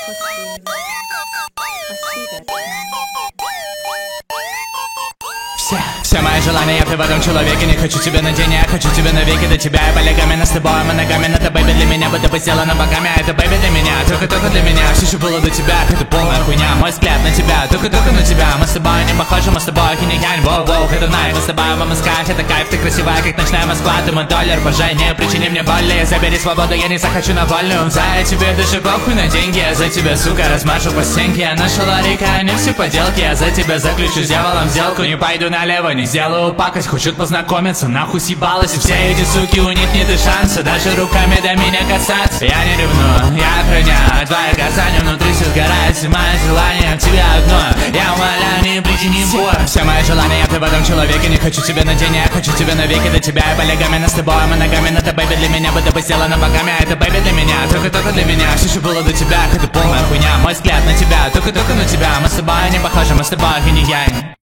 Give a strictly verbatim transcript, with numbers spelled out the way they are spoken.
Let's see. I see that. Все, все мои желания, ты в этом человеке. Не хочу тебя на день, я хочу тебя навеки. До тебя я полягами с тобой, мы ногами. Это бэйби для меня, будто бы сделано богами. А это бэйби для меня, только-только для меня. Все, что было до тебя, это полная хуйня. Мой взгляд на тебя, только-только на тебя. Мы с тобой не похожи, мы с тобой хинь-янь. Воу-воу, это найт, мы с тобой вам искать. Это кайф, ты красивая, как ночная Москва. Ты мой доллар, божение, причини мне боли. Забери свободу, я не захочу на вольную. За тебе даже похуй на деньги. Я за тебя, сука, размажу по стенке. Я нашел река, не все поделки. Я за тебя заключу с дьяволом сделку. Не пойду налево, не сделаю пакость. Хочет познакомиться, нахуй съебалась. И все эти суки, у них нет и шанса даже руками до меня касаться. Я не ревную, я охраняю твои касания. Внутри все сгорает, все мои желания в тебя одно. Я умоляю, не причини боль. Все мои желания, ты в этом человеке. Не хочу тебя на день, я хочу тебя навеки. До тебя я полягами с тобой, мы ногами. Это бэйби для меня, будто бы сделано богами. А это бэйби для меня, только-только для меня. Все, что было до тебя, это полная хуйня. Мой взгляд на тебя, только-только на тебя. Мы с тобой не похожи, мы с тобой хинь-янь.